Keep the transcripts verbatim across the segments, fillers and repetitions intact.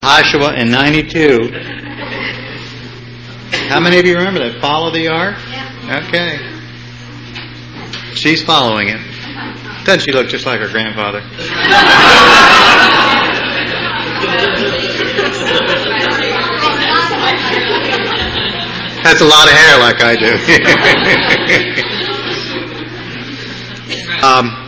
Joshua in ninety-two. How many of you remember that? Follow the ark? Yeah. Okay. She's following it. Doesn't she look just like her grandfather? That's a lot of hair like I do. um,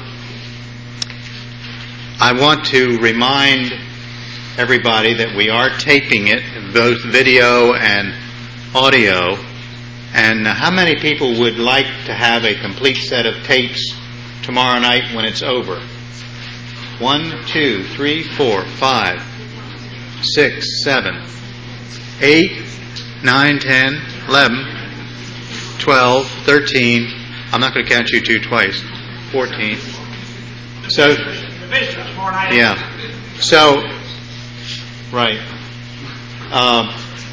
I want to remind everybody that we are taping it, both video and audio. And how many people would like to have a complete set of tapes tomorrow night when it's over? One, two, three, four, five, six, seven, eight, nine, ten, eleven, twelve, thirteen. I'm not going to count you two twice. Fourteen. So, yeah. So, right. Um,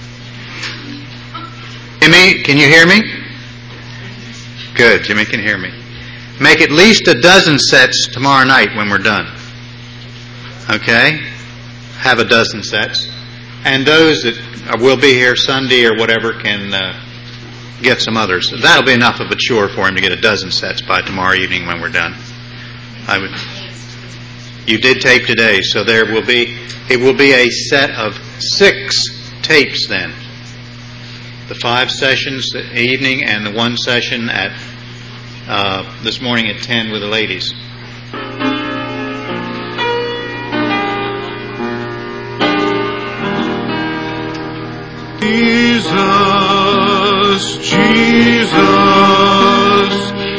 Jimmy, can you hear me? Good. Jimmy can hear me. Make at least a dozen sets tomorrow night when we're done. Okay? Have a dozen sets. And those that will be here Sunday or whatever can uh, get some others. That'll be enough of a chore for him to get a dozen sets by tomorrow evening when we're done. I would. You did tape today, so there will be. It will be a set of six tapes then. The five sessions the evening and the one session at uh, this morning at ten with the ladies. Jesus, Jesus,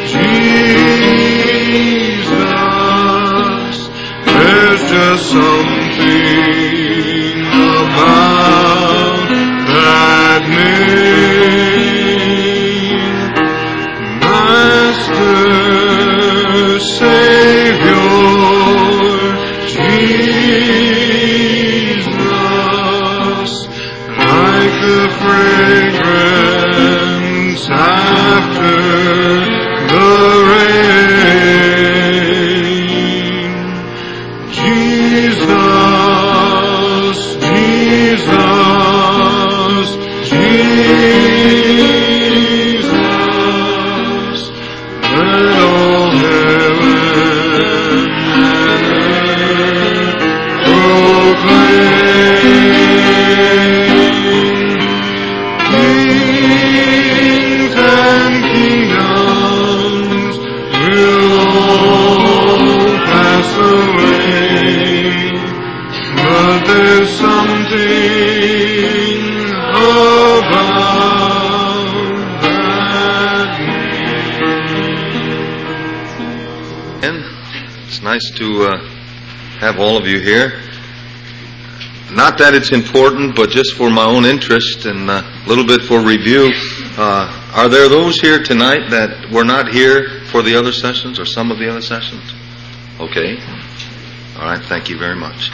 Jesus, there's just something about that name. Master, Savior, Jesus, like the fragrance after the rain. Jesus, Jesus, Jesus, let all heaven and earth proclaim. Kings and kingdoms will all pass away, but there's something about that name. And it's nice to uh, have all of you here. Not that it's important, but just for my own interest and a little bit for review. Uh, are there those here tonight that were not here for the other sessions or some of the other sessions? Okay. All right. Thank you very much.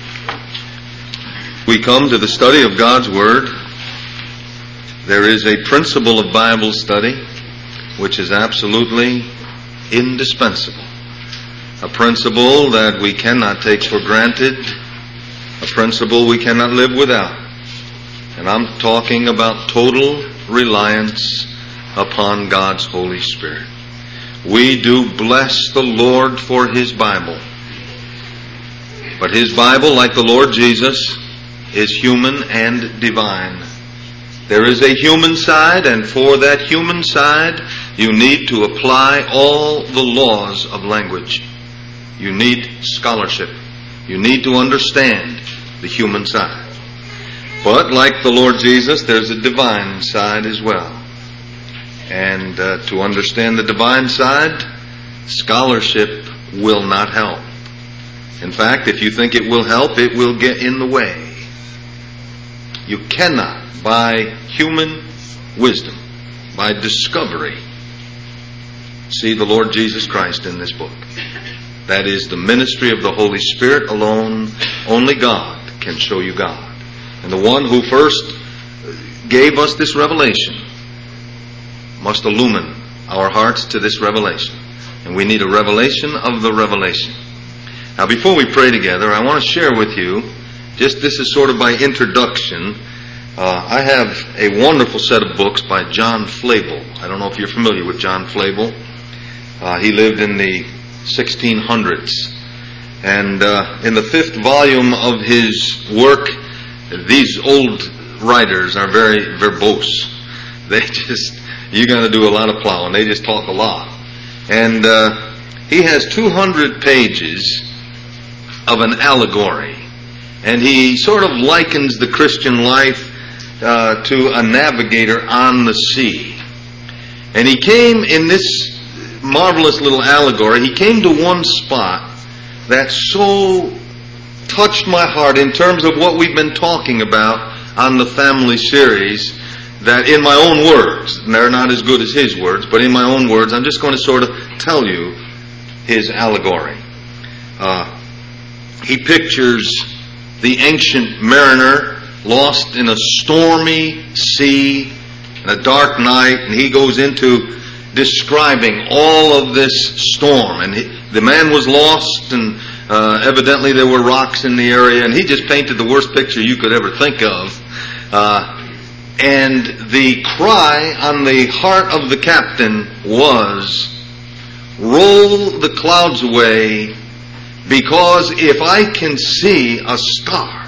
We come to the study of God's Word. There is a principle of Bible study which is absolutely indispensable. A principle that we cannot take for granted. A principle we cannot live without. And I'm talking about total reliance upon God's Holy Spirit. We do bless the Lord for His Bible. But His Bible, like the Lord Jesus, is human and divine. There is a human side, and for that human side, you need to apply all the laws of language. You need scholarship. You need to understand the human side. But like the Lord Jesus, there's a divine side as well. And uh, to understand the divine side, scholarship will not help. In fact, if you think it will help, it will get in the way. You cannot, by human wisdom, by discovery, see the Lord Jesus Christ in this book. That is the ministry of the Holy Spirit alone. Only God can show you God. And the one who first gave us this revelation must illumine our hearts to this revelation. And we need a revelation of the revelation. Now, before we pray together, I want to share with you just this is sort of my introduction. Uh, I have a wonderful set of books by John Flavel. I don't know if you're familiar with John Flavel. Uh, he lived in the sixteen hundreds. And uh, in the fifth volume of his work, these old writers are very verbose. They just, you're going to do a lot of plowing. They just talk a lot. And uh, he has two hundred pages of an allegory. And he sort of likens the Christian life uh, to a navigator on the sea. And he came in this marvelous little allegory, he came to one spot that so touched my heart in terms of what we've been talking about on the family series, that in my own words, and they're not as good as his words, but in my own words, I'm just going to sort of tell you his allegory. Uh, he pictures the ancient mariner lost in a stormy sea and a dark night, and he goes into describing all of this storm. And he, the man was lost, and uh, evidently there were rocks in the area, and he just painted the worst picture you could ever think of. Uh, and the cry on the heart of the captain was, "Roll the clouds away, because if I can see a star,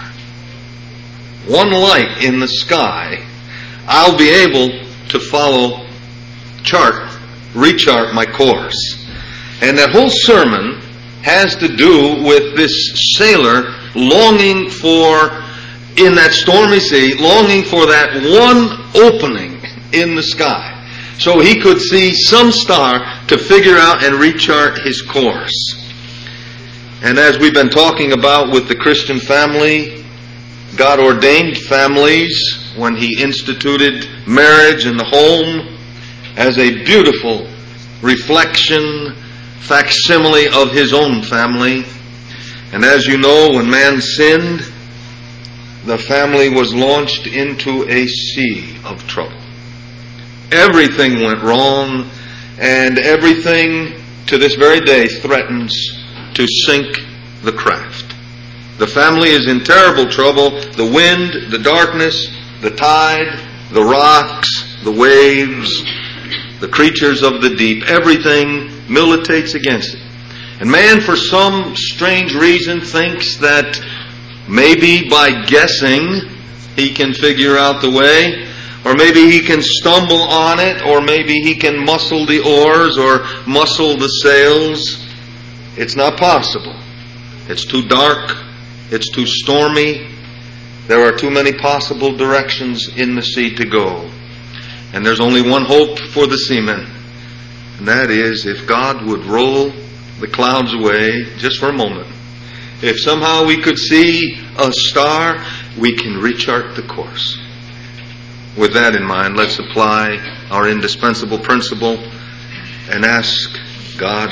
one light in the sky, I'll be able to follow, chart, rechart my course." And that whole sermon has to do with this sailor longing for, in that stormy sea, longing for that one opening in the sky, so he could see some star to figure out and rechart his course. And as we've been talking about with the Christian family, God ordained families when He instituted marriage and the home as a beautiful reflection, facsimile of His own family. And as you know, when man sinned, the family was launched into a sea of trouble. Everything went wrong, and everything to this very day threatens to sink the craft. The family is in terrible trouble. The wind, the darkness, the tide, the rocks, the waves, the creatures of the deep, everything militates against it. And man, for some strange reason, thinks that maybe by guessing he can figure out the way, or maybe he can stumble on it, or maybe he can muscle the oars or muscle the sails. It's not possible. It's too dark. It's too stormy. There are too many possible directions in the sea to go. And there's only one hope for the seaman, and that is if God would roll the clouds away just for a moment. If somehow we could see a star, we can rechart the course. With that in mind, let's apply our indispensable principle and ask God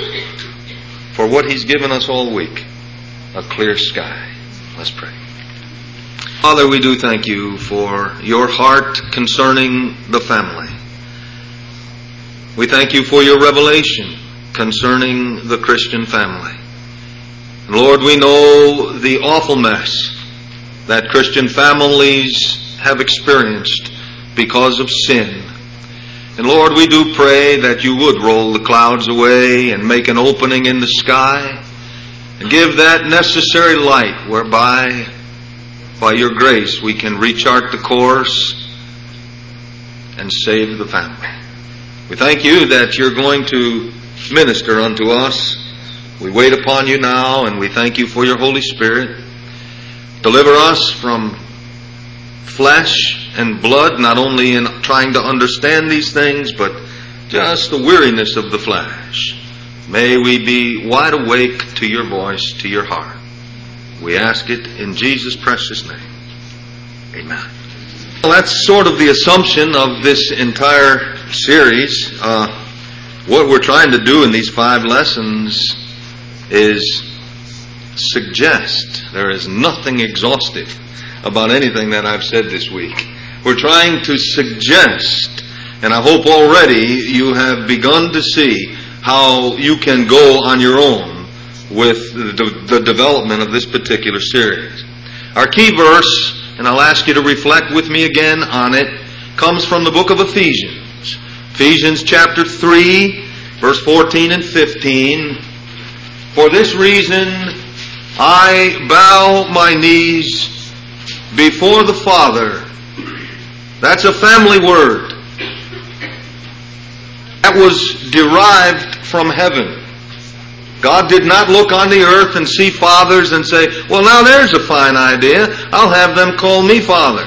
for what He's given us all week, a clear sky. Let's pray. Father, we do thank You for Your heart concerning the family. We thank You for Your revelation concerning the Christian family. And Lord, we know the awful mess that Christian families have experienced because of sin. And Lord, we do pray that You would roll the clouds away and make an opening in the sky and give that necessary light whereby, by Your grace, we can rechart the course and save the family. We thank You that You're going to minister unto us. We wait upon You now, and we thank You for Your Holy Spirit. Deliver us from flesh and blood, not only in trying to understand these things, but just the weariness of the flesh. May we be wide awake to Your voice, to Your heart. We ask it in Jesus' precious name. Amen. Well, that's sort of the assumption of this entire series. Uh, what we're trying to do in these five lessons is suggest. There is nothing exhaustive about anything that I've said this week. We're trying to suggest, and I hope already you have begun to see how you can go on your own with the, the development of this particular series. Our key verse, and I'll ask you to reflect with me again on it, comes from the book of Ephesians. Ephesians chapter three, verse fourteen and fifteen. For this reason I bow my knees before the Father. That's a family word. That was derived from heaven. God did not look on the earth and see fathers and say, well, now there's a fine idea. I'll have them call me Father.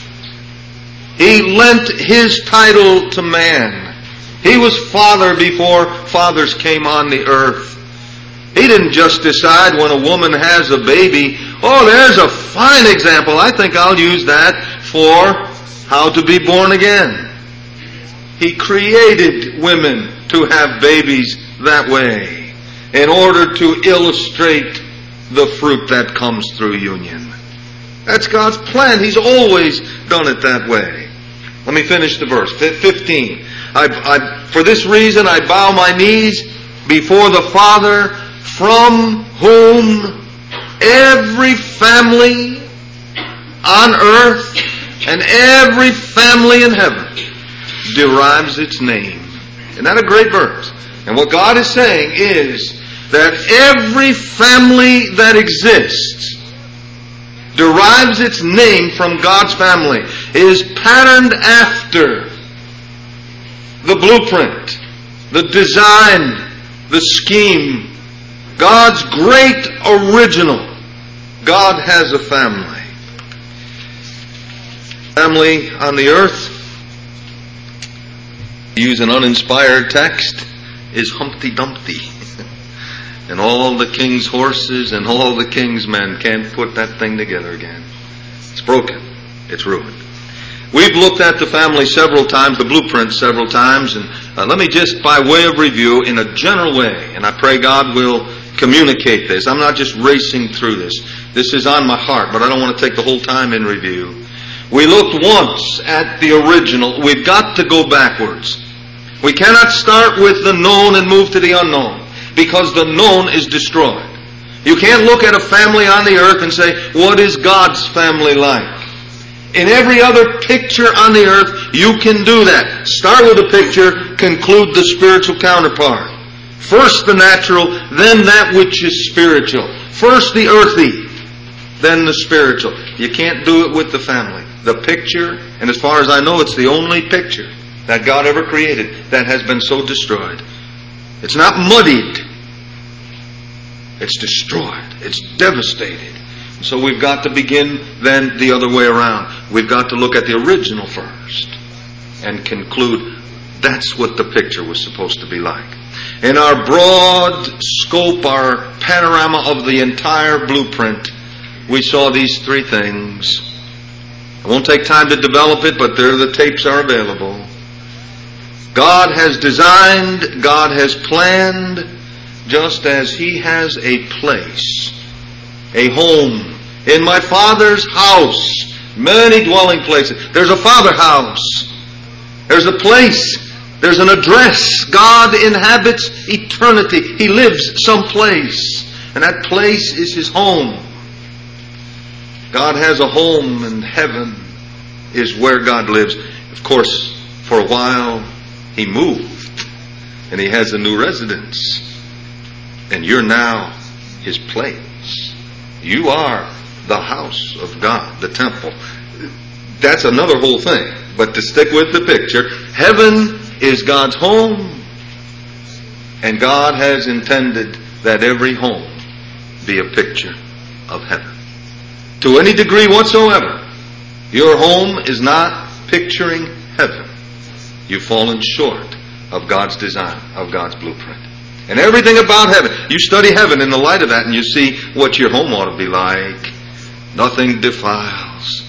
He lent His title to man. He was Father before fathers came on the earth. He didn't just decide when a woman has a baby, oh, there's a fine example. I think I'll use that for how to be born again. He created women to have babies that way in order to illustrate the fruit that comes through union. That's God's plan. He's always done it that way. Let me finish the verse. fifteen. I, I, for this reason I bow my knees before the Father, from whom every family on earth and every family in heaven derives its name. Isn't that a great verse? And what God is saying is that every family that exists derives its name from God's family, is patterned after the blueprint, the design, the scheme. God's great original. God has a family. Family on the earth, to use an uninspired text, is Humpty Dumpty. And all the king's horses and all the king's men can't put that thing together again. It's broken. It's ruined. We've looked at the family several times, the blueprint several times, and uh, let me just, by way of review, in a general way, and I pray God will communicate this. I'm not just racing through this. This is on my heart, but I don't want to take the whole time in review. We looked once at the original. We've got to go backwards. We cannot start with the known and move to the unknown, because the known is destroyed. You can't look at a family on the earth and say, what is God's family like? In every other picture on the earth, you can do that. Start with a picture, conclude the spiritual counterpart. First the natural, then that which is spiritual. First the earthy, then the spiritual. You can't do it with the family. The picture, and as far as I know, it's the only picture that God ever created that has been so destroyed. It's not muddied. It's destroyed. It's devastated. And so we've got to begin then the other way around. We've got to look at the original first and conclude that's what the picture was supposed to be like. In our broad scope, our panorama of the entire blueprint, we saw these three things. I won't take time to develop it, but there the tapes are available. God has designed, God has planned, just as He has a place, a home. In my Father's house, many dwelling places. There's a Father house. There's a place. There's an address. God inhabits eternity. He lives someplace. And that place is His home. God has a home, and heaven is where God lives. Of course, for a while, He moved, and He has a new residence. And you're now His place. You are the house of God, the temple. That's another whole thing. But to stick with the picture, heaven is God's home, and God has intended that every home be a picture of heaven. To any degree whatsoever, your home is not picturing heaven. You've fallen short of God's design, of God's blueprint. And everything about heaven, you study heaven in the light of that, and you see what your home ought to be like. Nothing defiles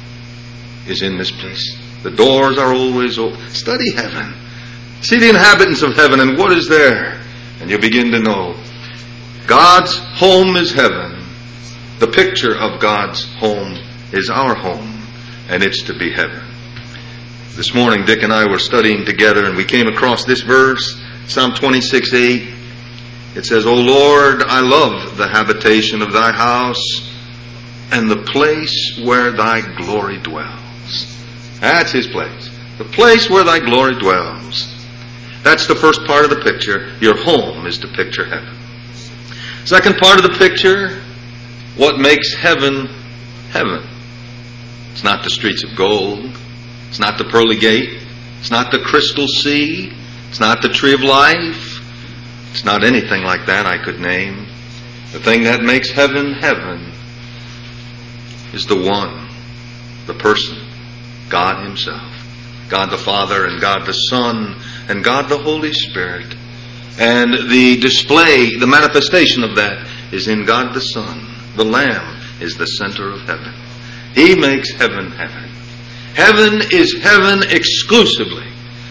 is in this place. The doors are always open. Study heaven. See the inhabitants of heaven and what is there. And you begin to know God's home is heaven. The picture of God's home is our home, and it's to be heaven. This morning, Dick and I were studying together, and we came across this verse, Psalm twenty-six eight. It says, O Lord, I love the habitation of Thy house, and the place where thy glory dwells. That's his place. The place where thy glory dwells. That's the first part of the picture. Your home is to picture heaven. Second part of the picture, what makes heaven heaven? It's not the streets of gold. It's not the pearly gate. It's not the crystal sea. It's not the tree of life. It's not anything like that I could name. The thing that makes heaven heaven is the one, the person, God himself. God the Father and God the Son and God the Holy Spirit. And the display, the manifestation of that is in God the Son. The Lamb is the center of heaven. He makes heaven heaven. Heaven is heaven exclusively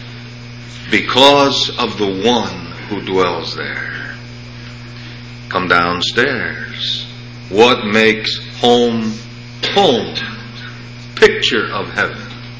because of the one who dwells there. Come downstairs. What makes home home? Picture of heaven.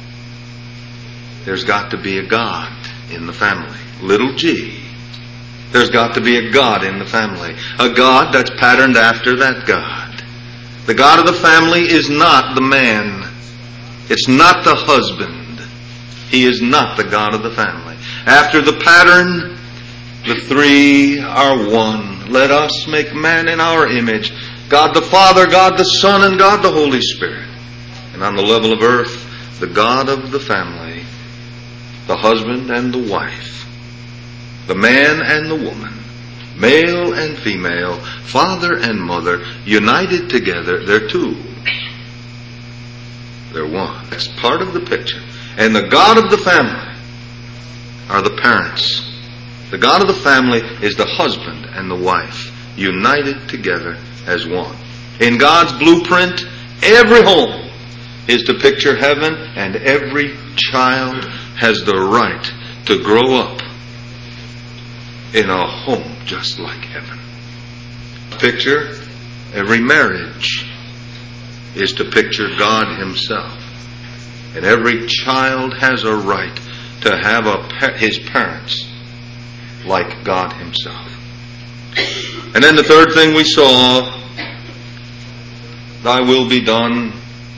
There's got to be a God in the family. Little g. There's got to be a God in the family. A God that's patterned after that God. The God of the family is not the man. It's not the husband. He is not the God of the family. After the pattern, the three are one. Let us make man in our image. God the Father, God the Son, and God the Holy Spirit. And on the level of earth, the God of the family, the husband and the wife, the man and the woman, male and female, father and mother, united together, they're two. They're one. That's part of the picture. And the God of the family are the parents. The God of the family is the husband and the wife, united together as one. In God's blueprint, every home is to picture heaven, and every child has the right to grow up in a home just like heaven. Picture, every marriage is to picture God himself. And every child has a right to have a, his parents like God himself. And then the third thing we saw, thy will be done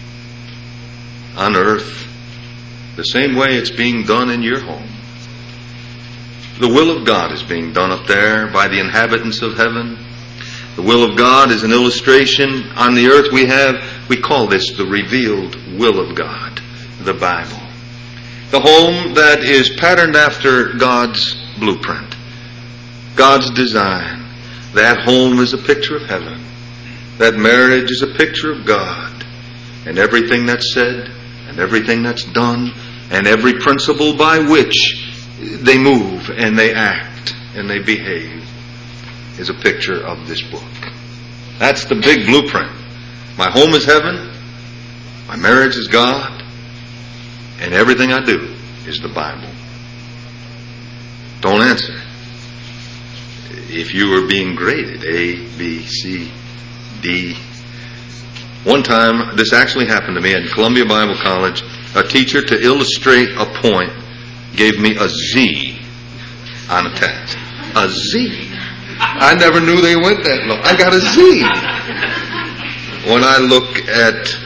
on earth the same way it's being done in your home. The will of God is being done up there by the inhabitants of heaven. The will of God is an illustration on the earth. We have, we call this the revealed will of God, the Bible. The home that is patterned after God's blueprint, God's design. That home is a picture of heaven. That marriage is a picture of God. And everything that's said, and everything that's done, and every principle by which they move and they act and they behave is a picture of this book. That's the big blueprint. My home is heaven, my marriage is God, and everything I do is the Bible. Don't answer. If you were being graded A, B, C, D. One time, this actually happened to me at Columbia Bible College. A teacher, to illustrate a point, gave me a Z on a test. A Z. I never knew they went that low. I got a Z. When I look at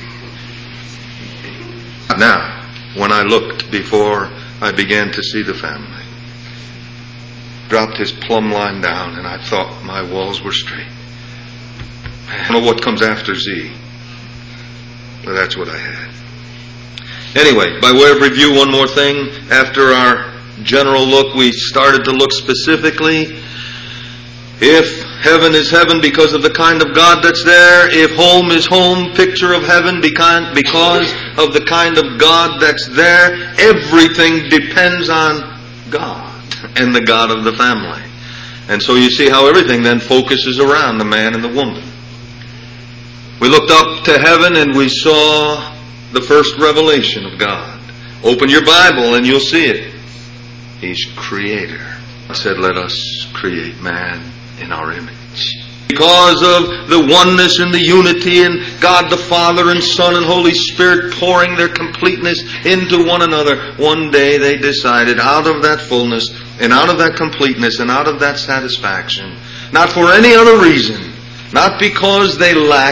now, when I looked before I began to see the family, dropped his plumb line down, and I thought my walls were straight. I don't know what comes after Z, but that's what I had. Anyway, by way of review, one more thing. After our general look, we started to look specifically. If heaven is heaven because of the kind of God that's there, if home is home, picture of heaven because of the kind of God that's there, everything depends on God and the God of the family. And so you see how everything then focuses around the man and the woman. We looked up to heaven and we saw the first revelation of God. Open your Bible and you'll see it. He's creator. I said, let us create man in our image. Because of the oneness and the unity and God the Father and Son and Holy Spirit pouring their completeness into one another, one day they decided out of that fullness and out of that completeness and out of that satisfaction, not for any other reason, not because they lacked,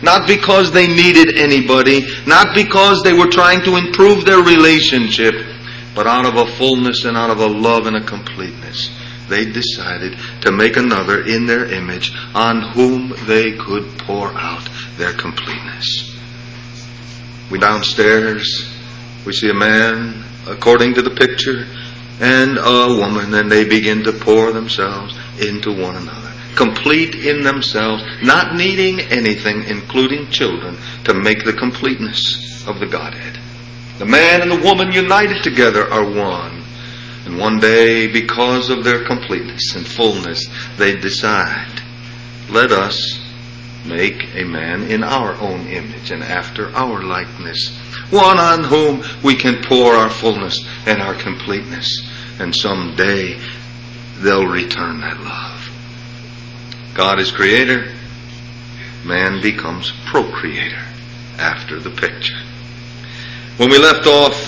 Not because they needed anybody, not because they were trying to improve their relationship, but out of a fullness and out of a love and a completeness. They decided to make another in their image on whom they could pour out their completeness. We downstairs, we see a man according to the picture and a woman, and they begin to pour themselves into one another. Complete in themselves, not needing anything, including children, to make the completeness of the Godhead. The man and the woman united together are one. And one day, because of their completeness and fullness, they decide, let us make a man in our own image and after our likeness, one on whom we can pour our fullness and our completeness. And someday, they'll return that love. God is creator. Man becomes procreator after the picture. When we left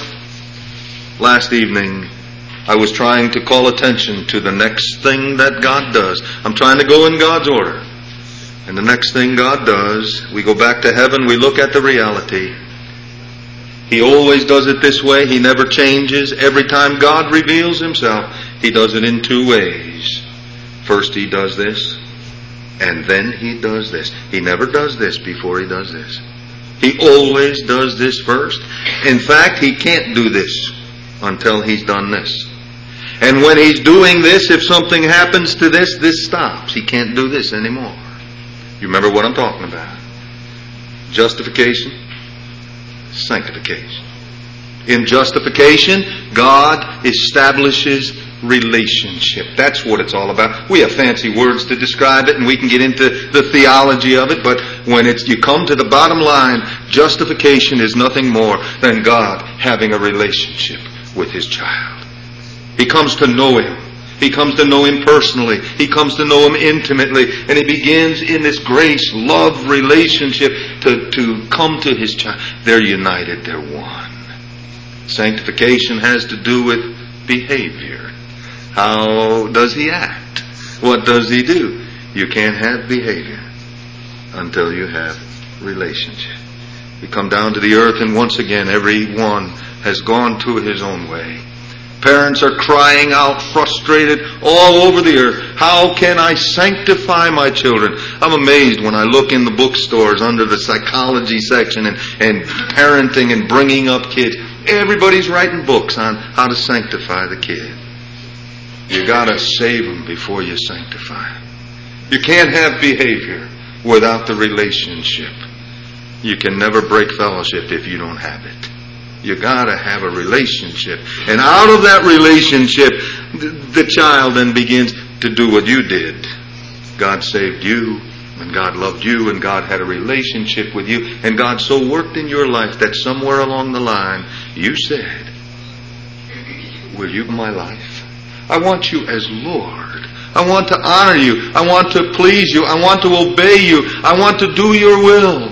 off last evening, I was trying to call attention to the next thing that God does. I'm trying to go in God's order. And the next thing God does, we go back to heaven, we look at the reality. He always does it this way. He never changes. Every time God reveals Himself, He does it in two ways. First He does this, and then He does this. He never does this before He does this. He always does this first. In fact, He can't do this until He's done this. And when He's doing this, if something happens to this, this stops. He can't do this anymore. You remember what I'm talking about. Justification, sanctification. In justification, God establishes relationship. That's what it's all about. We have fancy words to describe it, and we can get into the theology of it, but when it's you come to the bottom line, justification is nothing more than God having a relationship with His child. He comes to know Him. He comes to know Him personally. He comes to know Him intimately. And He begins in this grace, love relationship to, to come to His child. They're united. They're one. Sanctification has to do with behavior. How does He act? What does He do? You can't have behavior until you have relationship. We come down to the earth, and once again, everyone has gone to his own way. Parents are crying out, frustrated, all over the earth. How can I sanctify my children? I'm amazed when I look in the bookstores under the psychology section and, and parenting and bringing up kids. Everybody's writing books on how to sanctify the kid. You gotta save them before you sanctify them. You can't have behavior without the relationship. You can never break fellowship if you don't have it. You gotta have a relationship. And out of that relationship, the child then begins to do what you did. God saved you, and God loved you, and God had a relationship with you, and God so worked in your life that somewhere along the line, you said, will you be my life? I want you as Lord. I want to honor you. I want to please you. I want to obey you. I want to do your will.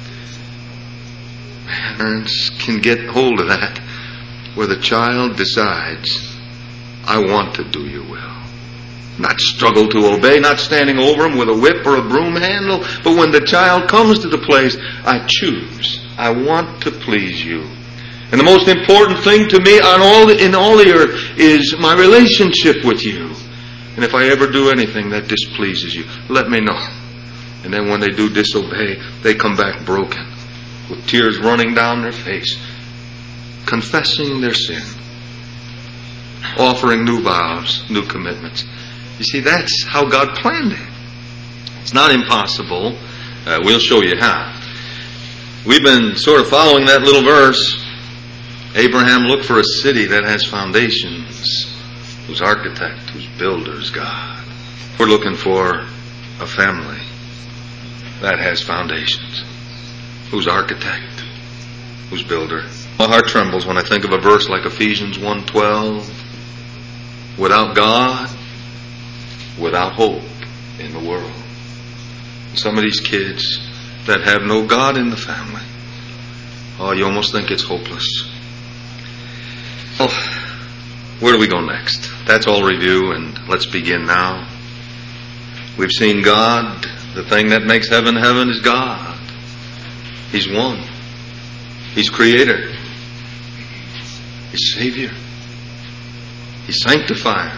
Parents can get hold of that, where the child decides, I want to do your will. Not struggle to obey, not standing over him with a whip or a broom handle, but when the child comes to the place, I choose. I want to please you. And the most important thing to me on all the, in all the earth is my relationship with you. And if I ever do anything that displeases you, let me know. And then when they do disobey, they come back broken, with tears running down their face, confessing their sin, offering new vows, new commitments. You see, that's how God planned it. It's not impossible. Uh, we'll show you how. We've been sort of following that little verse. Abraham looked for a city that has foundations, whose architect, whose builder is God. We're looking for a family that has foundations, whose architect, whose builder. My heart trembles when I think of a verse like Ephesians one twelve. Without God, without hope in the world. Some of these kids that have no God in the family, oh, you almost think it's hopeless. Well, where do we go next? That's all review, and let's begin now. We've seen God. The thing that makes heaven heaven is God. He's one. He's Creator. He's Savior. He's Sanctifier.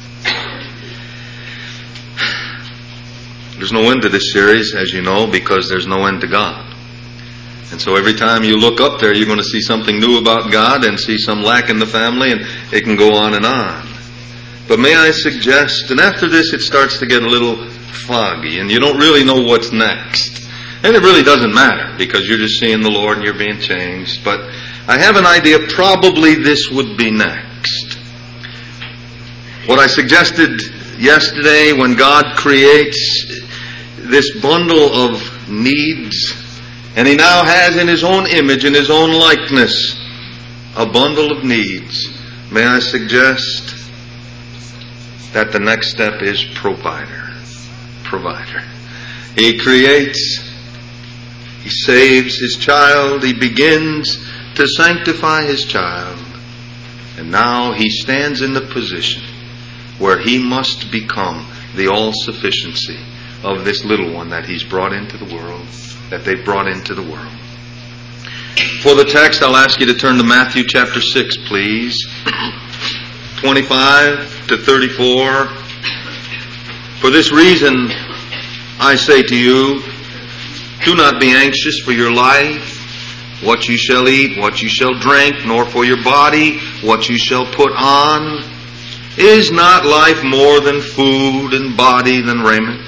There's no end to this series, as you know, because there's no end to God. And so every time you look up there, you're going to see something new about God and see some lack in the family, and it can go on and on. But may I suggest, and after this it starts to get a little foggy, and you don't really know what's next. And it really doesn't matter, because you're just seeing the Lord and you're being changed. But I have an idea, probably this would be next. What I suggested yesterday, when God creates this bundle of needs, and He now has in His own image, in His own likeness, a bundle of needs, may I suggest that the next step is provider. Provider. He creates, He saves His child, He begins to sanctify His child, and now He stands in the position where He must become the all-sufficiency of this little one that He's brought into the world, that they've brought into the world. For the text, I'll ask you to turn to Matthew chapter six, please. twenty-five to thirty-four. For this reason, I say to you, do not be anxious for your life, what you shall eat, what you shall drink, nor for your body, what you shall put on. Is not life more than food, and body than raiment?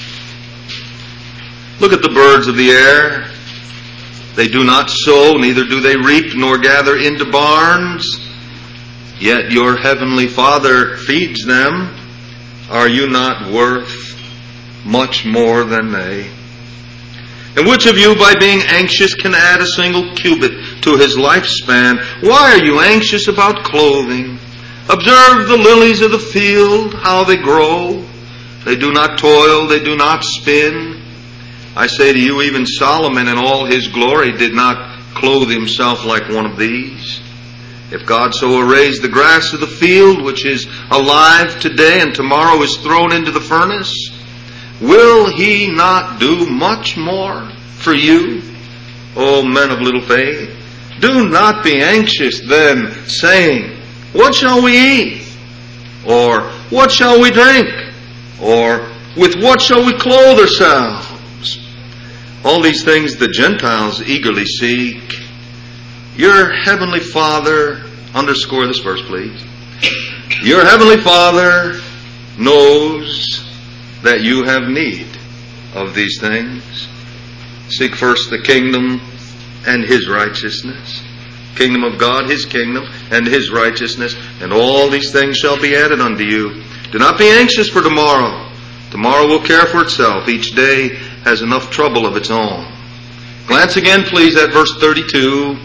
Look at the birds of the air. They do not sow, neither do they reap, nor gather into barns. Yet your heavenly Father feeds them. Are you not worth much more than they? And which of you, by being anxious, can add a single cubit to his lifespan? Why are you anxious about clothing? Observe the lilies of the field, how they grow. They do not toil, they do not spin. I say to you, even Solomon in all his glory did not clothe himself like one of these. If God so arrays the grass of the field, which is alive today and tomorrow is thrown into the furnace, will He not do much more for you, O men of little faith? Do not be anxious then, saying, what shall we eat? Or what shall we drink? Or with what shall we clothe ourselves? All these things the Gentiles eagerly seek. Your heavenly Father, underscore this verse please, your heavenly Father knows that you have need of these things. Seek first the kingdom and His righteousness. Kingdom of God, His kingdom, and His righteousness, and all these things shall be added unto you. Do not be anxious for tomorrow. Tomorrow will care for itself. Each day has enough trouble of its own. Glance again, please, at verse thirty-two.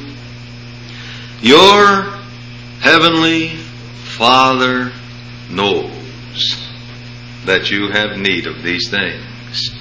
Your heavenly Father knows that you have need of these things.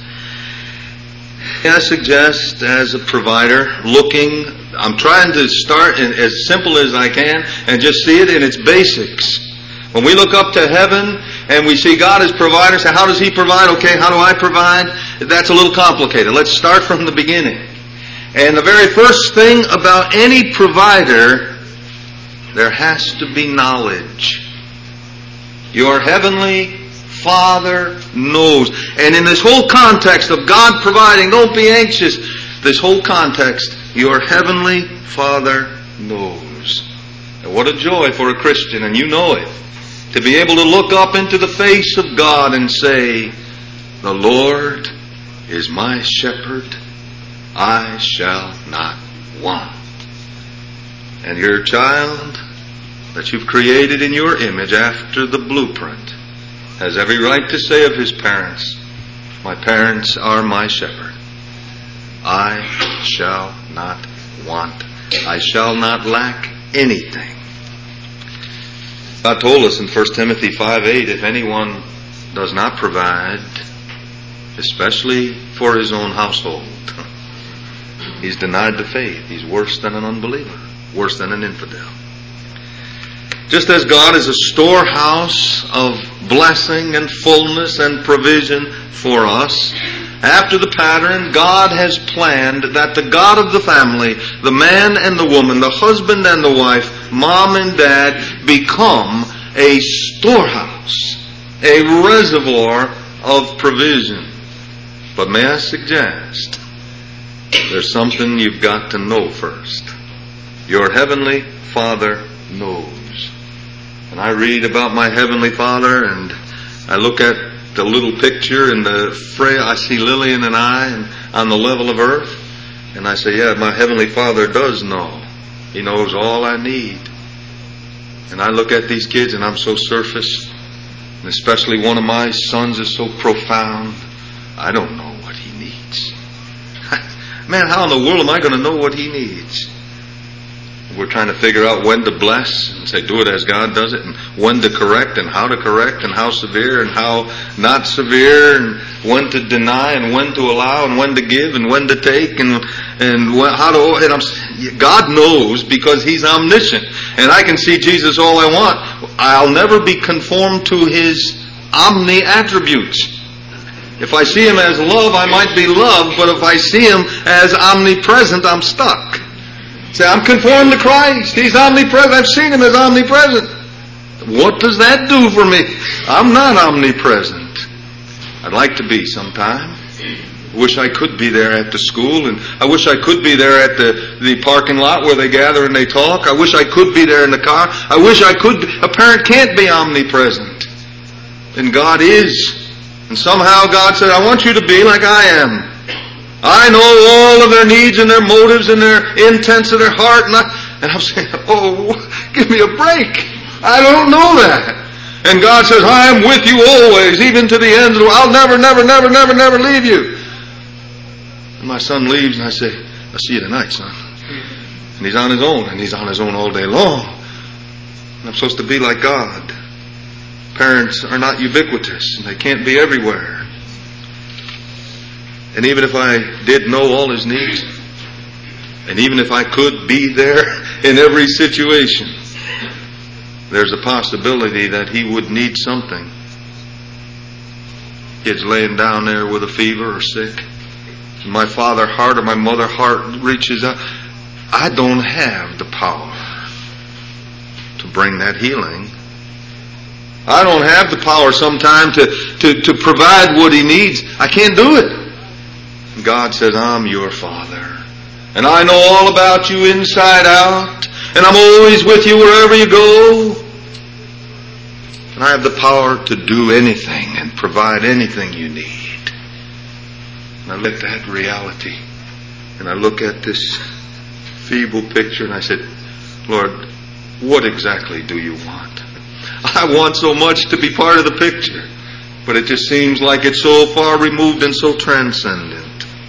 I suggest, as a provider, looking, I'm trying to start in, as simple as I can and just see it in its basics. When we look up to heaven and we see God as provider, say, how does He provide? Okay, how do I provide? That's a little complicated. Let's start from the beginning. And the very first thing about any provider, there has to be knowledge. Your heavenly Father knows. And in this whole context of God providing, don't be anxious. This whole context, your heavenly Father knows. And what a joy for a Christian, and you know it, to be able to look up into the face of God and say, the Lord is my shepherd, I shall not want. And your child that you've created in your image after the blueprint has every right to say of his parents, my parents are my shepherd. I shall not want. I shall not lack anything. God told us in First Timothy five eight, if anyone does not provide, especially for his own household, he's denied the faith. He's worse than an unbeliever, worse than an infidel. Just as God is a storehouse of blessing and fullness and provision for us, after the pattern God has planned that the God of the family, the man and the woman, the husband and the wife, mom and dad, become a storehouse, a reservoir of provision. But may I suggest, there's something you've got to know first. Your Heavenly Father knows. And I read about my Heavenly Father, and I look at the little picture in the fray. I see Lillian and I and on the level of earth, and I say, yeah, my Heavenly Father does know. He knows all I need. And I look at these kids, and I'm so surface, and especially one of my sons is so profound. I don't know what he needs. Man, how in the world am I going to know what he needs? We're trying to figure out when to bless and say, do it as God does it, and when to correct and how to correct and how severe and how not severe, and when to deny and when to allow and when to give and when to take and and how to. And I'm, God knows because He's omniscient, and I can see Jesus all I want. I'll never be conformed to His omni attributes. If I see Him as love, I might be loved, but if I see Him as omnipresent, I'm stuck. Say, I'm conformed to Christ. He's omnipresent. I've seen Him as omnipresent. What does that do for me? I'm not omnipresent. I'd like to be sometime. I wish I could be there at the school, and I wish I could be there at the, the parking lot where they gather and they talk. I wish I could be there in the car. I wish I could. A parent can't be omnipresent. And God is. And somehow God said, I want you to be like I am. I know all of their needs and their motives and their intents of their heart. And, I, and I'm saying, oh, give me a break. I don't know that. And God says, I am with you always, even to the end of the world. I'll never, never, never, never, never leave you. And my son leaves, and I say, I'll see you tonight, son. And he's on his own, and he's on his own all day long. And I'm supposed to be like God. Parents are not ubiquitous, and they can't be everywhere. And even if I did know all his needs, and even if I could be there in every situation, there's a possibility that he would need something. Kids laying down there with a fever or sick. My father heart or my mother heart reaches out. I don't have the power to bring that healing. I don't have the power sometimes to, to, to provide what he needs. I can't do it. God says, I'm your Father. And I know all about you inside out. And I'm always with you wherever you go. And I have the power to do anything and provide anything you need. And I look at that reality. And I look at this feeble picture and I said, Lord, what exactly do you want? I want so much to be part of the picture. But it just seems like it's so far removed and so transcendent.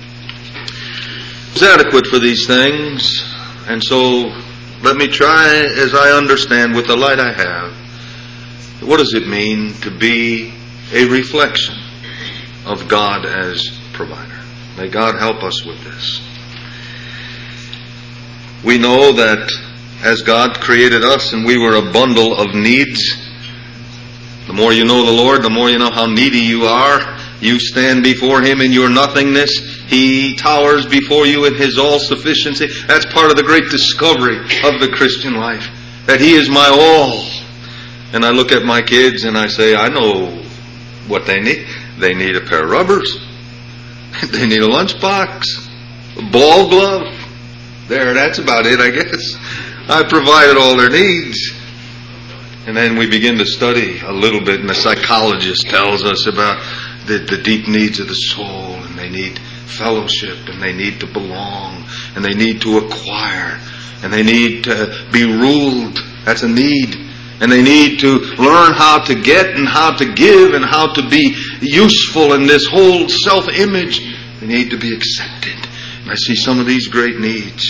It's adequate for these things, and so let me try as I understand with the light I have. What does it mean to be a reflection of God as provider? May God help us with this. We know that as God created us and we were a bundle of needs, the more you know the Lord, the more you know how needy you are. You stand before Him in your nothingness. He towers before you in His all-sufficiency. That's part of the great discovery of the Christian life. That He is my all. And I look at my kids and I say, I know what they need. They need a pair of rubbers. They need a lunchbox. A ball glove. There, that's about it, I guess. I provided all their needs. And then we begin to study a little bit, and the psychologist tells us about the, the deep needs of the soul, and they need fellowship, and they need to belong, and they need to acquire, and they need to be ruled. That's a need. And they need to learn how to get and how to give and how to be useful in this whole self-image. They need to be accepted. And I see some of these great needs.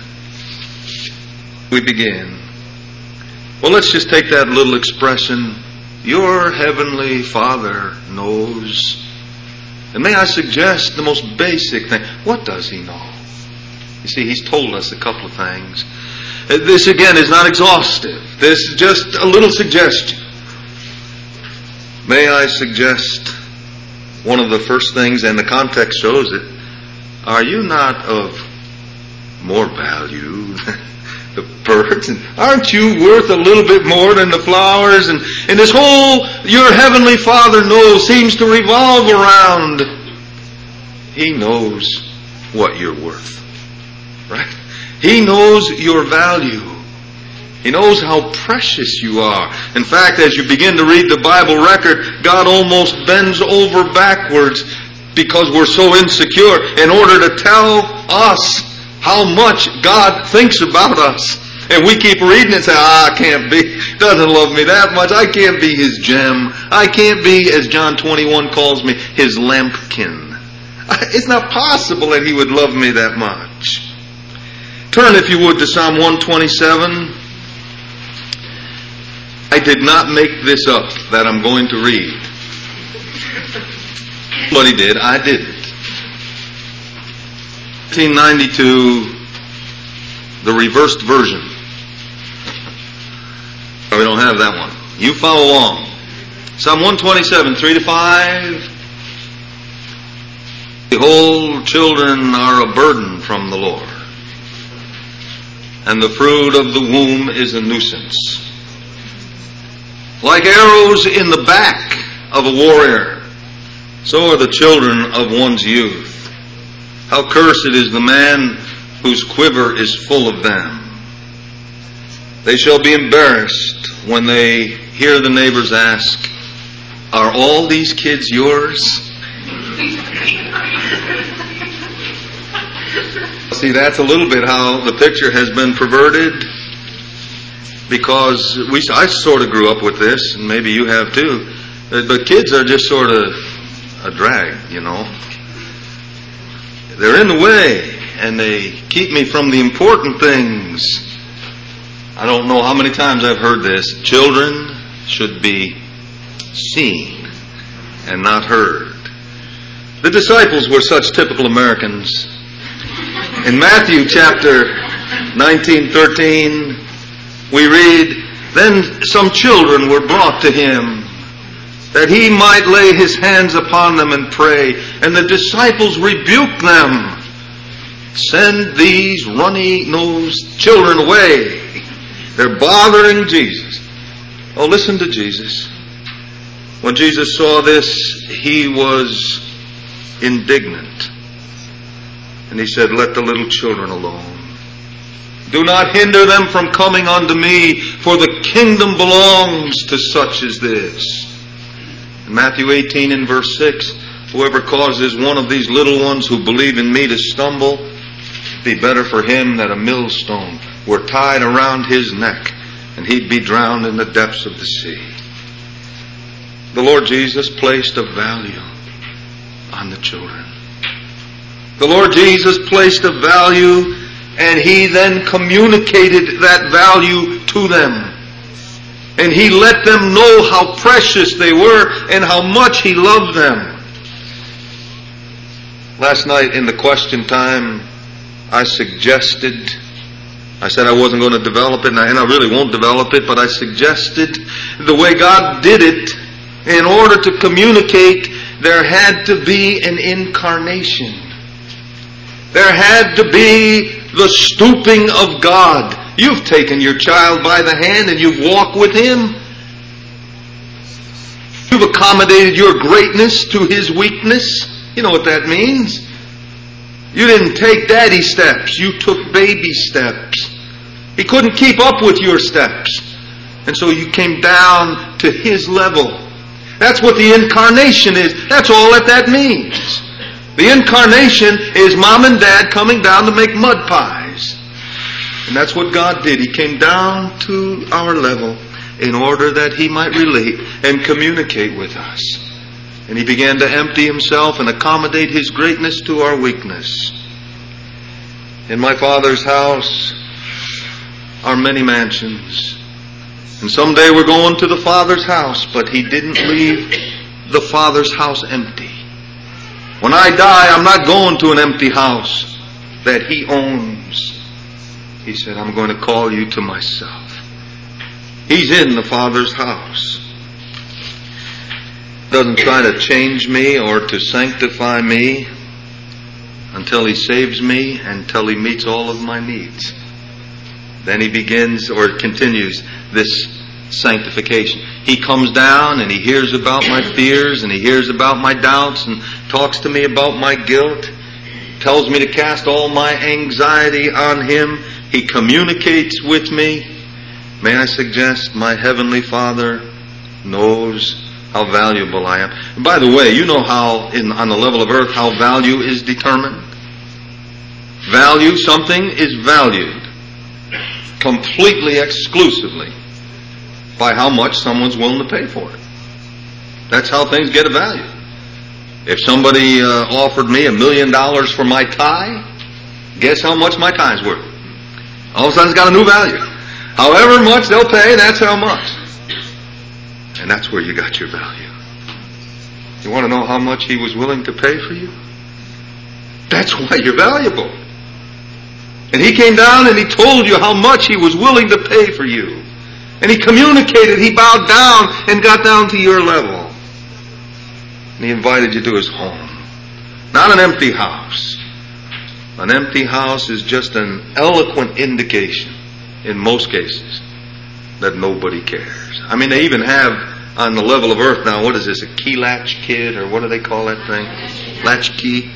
We begin. Well, let's just take that little expression, your Heavenly Father knows. And may I suggest the most basic thing. What does He know? You see, He's told us a couple of things. This, again, is not exhaustive. This is just a little suggestion. May I suggest one of the first things, and the context shows it, are you not of more value than the birds? And aren't you worth a little bit more than the flowers? And, and this whole, your heavenly Father knows, seems to revolve around. He knows what you're worth. Right? He knows your value. He knows how precious you are. In fact, as you begin to read the Bible record, God almost bends over backwards because we're so insecure in order to tell us how much God thinks about us. And we keep reading and say, ah, I can't be, doesn't love me that much. I can't be his gem. I can't be, as John twenty-one calls me, his lambkin. It's not possible that he would love me that much. Turn, if you would, to Psalm one twenty-seven. I did not make this up that I'm going to read. But he did. I didn't. nineteen ninety-two, the reversed version. Oh, we don't have that one. You follow along. Psalm one twenty-seven, three to five. Behold, children are a burden from the Lord, and the fruit of the womb is a nuisance. Like arrows in the back of a warrior, so are the children of one's youth. How cursed is the man whose quiver is full of them. They shall be embarrassed when they hear the neighbors ask, are all these kids yours? See, that's a little bit how the picture has been perverted. Because we, I sort of grew up with this, and maybe you have too. But kids are just sort of a drag, you know. They're in the way, and they keep me from the important things. I don't know how many times I've heard this. Children should be seen and not heard. The disciples were such typical Americans. In Matthew chapter nineteen thirteen, we read, then some children were brought to him, that he might lay his hands upon them and pray. And the disciples rebuked them. Send these runny-nosed children away. They're bothering Jesus. Oh, listen to Jesus. When Jesus saw this, he was indignant. And he said, let the little children alone. Do not hinder them from coming unto me, for the kingdom belongs to such as this. In Matthew eighteen and verse six, whoever causes one of these little ones who believe in me to stumble, it'd be better for him that a millstone were tied around his neck, and he'd be drowned in the depths of the sea. The Lord Jesus placed a value on the children. The Lord Jesus placed a value, and he then communicated that value to them. And he let them know how precious they were and how much he loved them. Last night in the question time, I suggested, I said I wasn't going to develop it, and I, and I really won't develop it, but I suggested the way God did it, in order to communicate, there had to be an incarnation. There had to be the stooping of God. You've taken your child by the hand and you've walked with him. You've accommodated your greatness to his weakness. You know what that means. You didn't take daddy steps. You took baby steps. He couldn't keep up with your steps. And so you came down to his level. That's what the incarnation is. That's all that that means. The incarnation is mom and dad coming down to make mud pies. And that's what God did. He came down to our level in order that he might relate and communicate with us. And he began to empty himself and accommodate his greatness to our weakness. In my Father's house are many mansions. And someday we're going to the Father's house, but he didn't leave the Father's house empty. When I die, I'm not going to an empty house that he owns. He said, I'm going to call you to myself. He's in the Father's house. doesn't try to change me or to sanctify me until He saves me, until He meets all of my needs. Then He begins or continues this sanctification. He comes down and He hears about my fears and He hears about my doubts and talks to me about my guilt, tells me to cast all my anxiety on Him. He communicates with me. May I suggest my Heavenly Father knows how valuable I am. And by the way, you know how in, on the level of earth how value is determined? Value, something is valued completely, exclusively by how much someone's willing to pay for it. That's how things get a value. If somebody uh, offered me a million dollars for my tie, guess how much my tie's worth? All of a sudden it's got a new value. However much they'll pay, that's how much. And that's where you got your value. You want to know how much He was willing to pay for you? That's why you're valuable. And He came down and He told you how much He was willing to pay for you. And He communicated, He bowed down and got down to your level. And He invited you to His home. Not an empty house. An empty house is just an eloquent indication, in most cases, that nobody cares. I mean, they even have on the level of earth now, what is this, a key latch kid, or what do they call that thing? Latch key.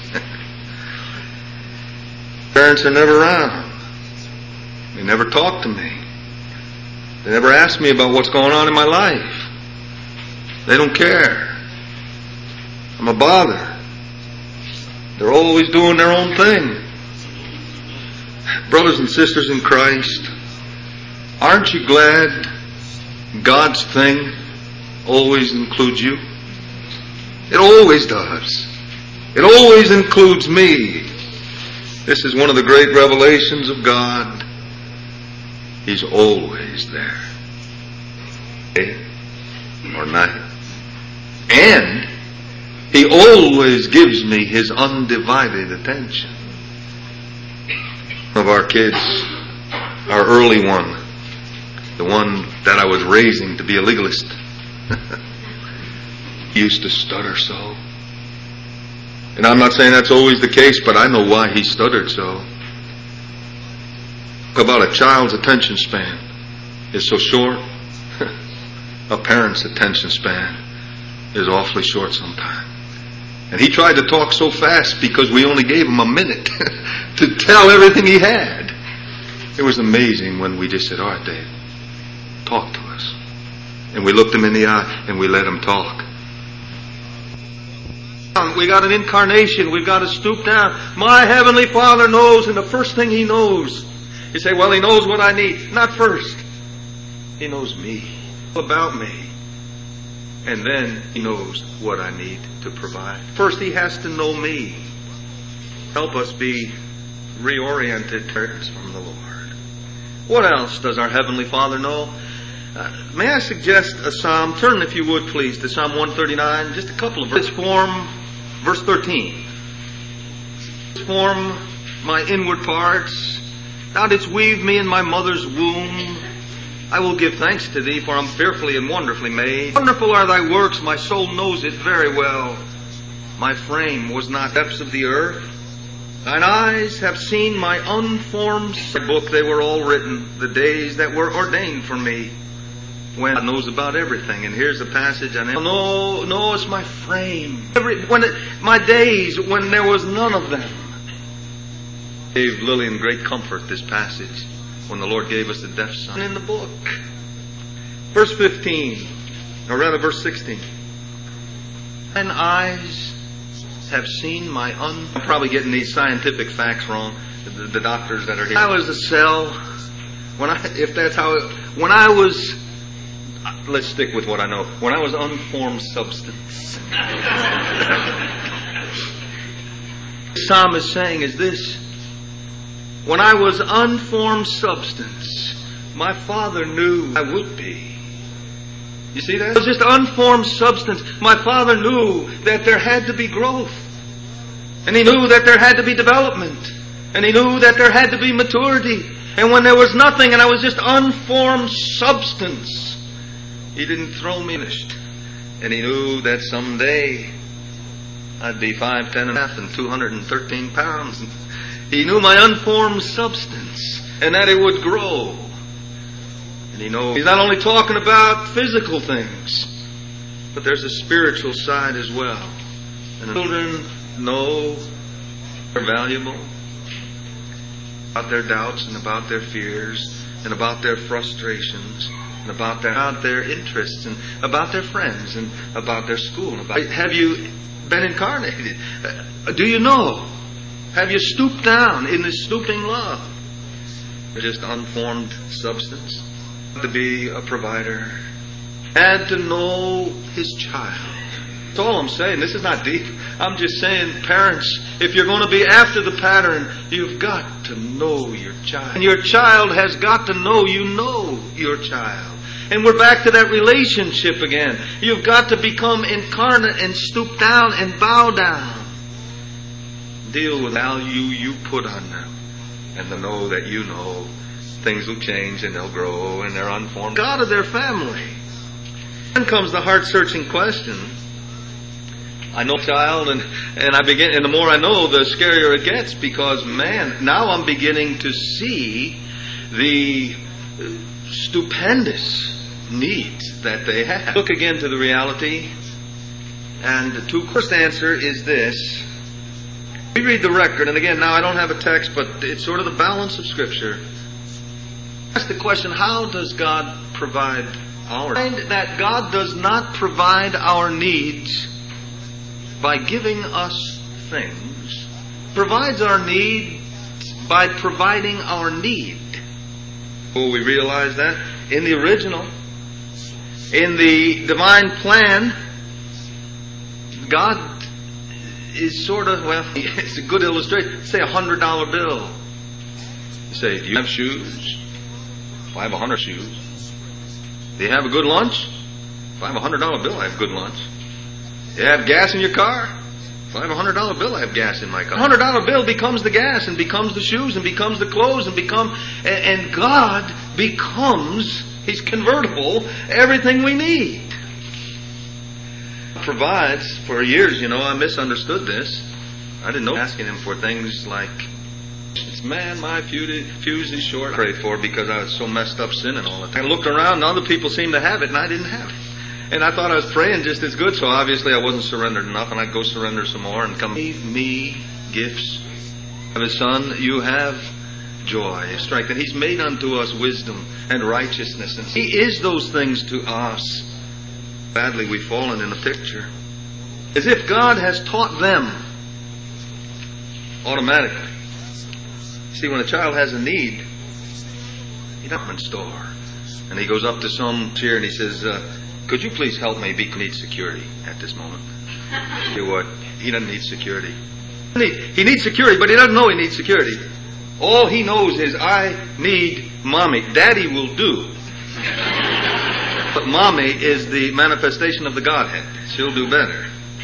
Parents are never around. They never talk to me. They never ask me about what's going on in my life. They don't care. I'm a bother. They're always doing their own thing. Brothers and sisters in Christ, aren't you glad God's thing always includes you? It always does. It always includes me. This is one of the great revelations of God. He's always there. Day or night. And He always gives me His undivided attention. Of our kids, our early one, the one that I was raising to be a legalist, he used to stutter so. And I'm not saying that's always the case, but I know why he stuttered so. About a child's attention span is so short. A parent's attention span is awfully short sometimes. And he tried to talk so fast because we only gave him a minute to tell everything he had. It was amazing when we just said, all right, Dave, talk to us. And we looked him in the eye and we let him talk. We got an incarnation. We've got to stoop down. My Heavenly Father knows, and the first thing He knows, you say, well, He knows what I need. Not first. He knows me, about me. And then He knows what I need to provide. First, He has to know me. Help us be reoriented from the Lord. What else does our Heavenly Father know? Uh, may I suggest a psalm? Turn, if you would, please, to Psalm one thirty-nine. Just a couple of verses. Form, verse thirteen. Form my inward parts. Thou didst weave me in my mother's womb. I will give thanks to Thee, for I'm fearfully and wonderfully made. Wonderful are Thy works, my soul knows it very well. My frame was not depths of the earth. Thine eyes have seen my unformed book. They were all written, the days that were ordained for me. When God knows about everything. And here's a passage. I know, no, it's my frame. Every, when it, my days when there was none of them. Gave Lillian great comfort, this passage, when the Lord gave us the deaf son in the book. Verse fifteen, or rather verse sixteen. Thine eyes have seen my un... I'm probably getting these scientific facts wrong, the, the doctors that are here. I was a cell, when I, if that's how it, when I was, let's stick with what I know, when I was unformed substance. The psalm is saying is this: when I was unformed substance, my Father knew I would be. You see that? It was just unformed substance. My Father knew that there had to be growth. And He knew that there had to be development. And He knew that there had to be maturity. And when there was nothing and I was just unformed substance, He didn't throw me in. And he knew that someday I'd be five, ten and a half, and two hundred and thirteen pounds. And he knew my unformed substance, and that it would grow. And he knows he's not only talking about physical things, but there's a spiritual side as well. And the children know they're valuable, about their doubts and about their fears and about their frustrations and about their, about their interests and about their friends and about their school. And about, have you been incarnated? Uh, do you know? Have you stooped down in this stooping love? Just unformed substance. To be a provider. And to know his child. That's all I'm saying. This is not deep. I'm just saying, parents, if you're going to be after the pattern, you've got to know your child. And your child has got to know you know your child. And we're back to that relationship again. You've got to become incarnate and stoop down and bow down. Deal with the value you put on them. And to know that you know things will change and they'll grow and they're unformed. God of their family. Then comes the heart-searching question. I know child, and, and I begin, and the more I know, the scarier it gets, because man, now I'm beginning to see the stupendous needs that they have. Look again to the reality, and the two first answer is this. We read the record, and again, now I don't have a text, but it's sort of the balance of Scripture. Ask the question, how does God provide our needs? That God does not provide our needs by giving us things. Provides our need by providing our need. Will we realize that? In the original, in the divine plan, God is sort of, well, it's a good illustration. Say a hundred dollar bill. You say, do you have shoes? If I have a hundred shoes. Do you have a good lunch? If I have a hundred dollar bill, I have good lunch. Do you have gas in your car? If I have a hundred dollar bill, I have gas in my car. A hundred dollar bill becomes the gas and becomes the shoes and becomes the clothes and become, and, and God becomes, He's convertible, everything we need. Provides for years, you know, I misunderstood this. I didn't know asking Him for things like, it's man, my fuse is short. I prayed for because I was so messed up sinning all the time. I looked around and other people seemed to have it and I didn't have it. And I thought I was praying just as good, so obviously I wasn't surrendered enough, and I'd go surrender some more and come. Gave me gifts of His Son. You have joy, strength, and He's made unto us wisdom and righteousness, and He is those things to us. Badly we've fallen in the picture, as if God has taught them automatically. See, when a child has a need, he doesn't store, and he goes up to some chair and he says, uh, could you please help me? He needs security at this moment. You know what? He doesn't need security. He needs security, but he doesn't know he needs security. All he knows is, I need mommy. Daddy will do. But mommy is the manifestation of the Godhead. She'll do better.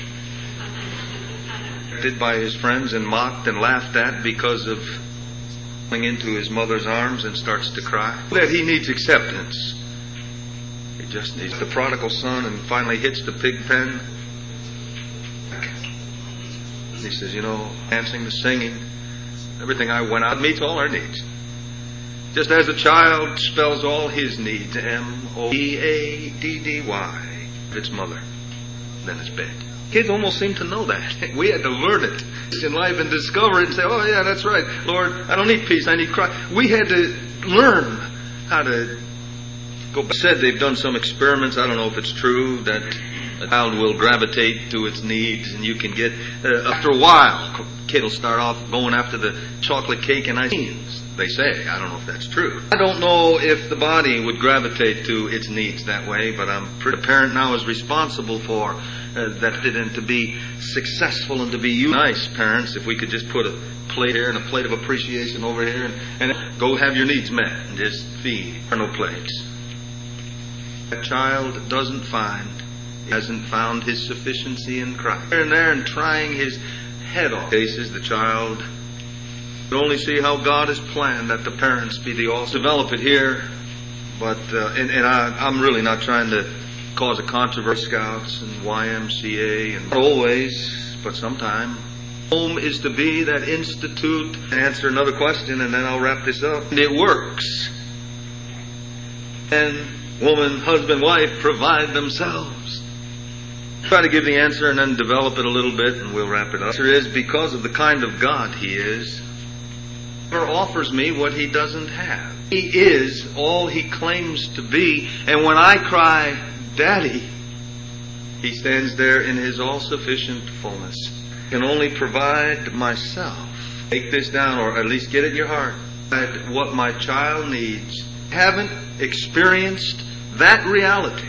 Did by his friends and mocked and laughed at because of going into his mother's arms and starts to cry. That he needs acceptance. He just needs the prodigal son and finally hits the pig pen. He says, you know, dancing, the singing, everything I went out meets all our needs. Just as a child spells all his needs, M O E A D D Y, its mother, then it's bed. Kids almost seem to know that. We had to learn it in life and discover it and say, oh yeah, that's right. Lord, I don't need peace, I need Christ. We had to learn how to go back. Said they've done some experiments, I don't know if it's true, that a child will gravitate to its needs, and you can get, uh, after a while, a kid will start off going after the chocolate cake and ice cream. They say. I don't know if that's true. I don't know if the body would gravitate to its needs that way, but I'm pretty, the parent now is responsible for uh, that and to be successful and to be you. Nice parents, if we could just put a plate here and a plate of appreciation over here and, and go have your needs met and just feed. There are no plates. A child doesn't find, hasn't found his sufficiency in Christ. Here and there and trying his head off. Cases the child. You only see how God has planned that the parents be the all develop it here, but uh, and, and I, I'm really not trying to cause a controversy. Scouts and Y M C A, and not always, but sometime. Home is to be that institute. Answer another question, and then I'll wrap this up. And it works. And woman, husband, wife provide themselves. Try to give the answer and then develop it a little bit, and we'll wrap it up. The answer is because of the kind of God He is. Never offers me what He doesn't have. He is all He claims to be, and when I cry, Daddy, He stands there in His all-sufficient fullness. I can only provide myself. Take this down, or at least get it in your heart. What my child needs. I haven't experienced that reality.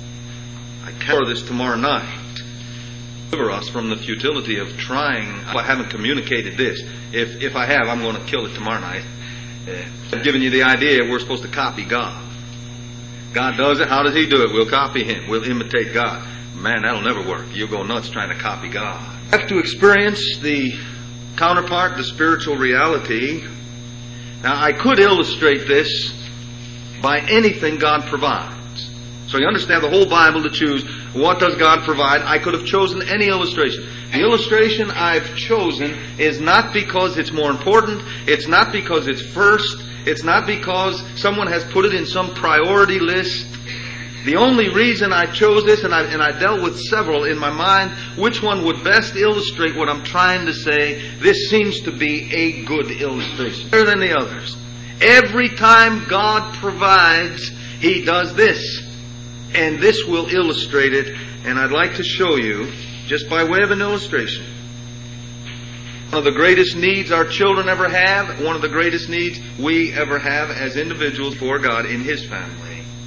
I cover this tomorrow night. Deliver us from the futility of trying. I haven't communicated this. If if I have, I'm going to kill it tomorrow night. Uh, I've given you the idea we're supposed to copy God. God does it. How does He do it? We'll copy Him. We'll imitate God. Man, that'll never work. You'll go nuts trying to copy God. I have to experience the counterpart, the spiritual reality. Now, I could illustrate this by anything God provides. So you understand the whole Bible to choose. What does God provide? I could have chosen any illustration. The illustration I've chosen is not because it's more important. It's not because it's first. It's not because someone has put it in some priority list. The only reason I chose this, and I, and I dealt with several in my mind, which one would best illustrate what I'm trying to say, this seems to be a good illustration. Better than the others. Every time God provides, He does this. And this will illustrate it. And I'd like to show you, just by way of an illustration, one of the greatest needs our children ever have, one of the greatest needs we ever have as individuals for God in His family.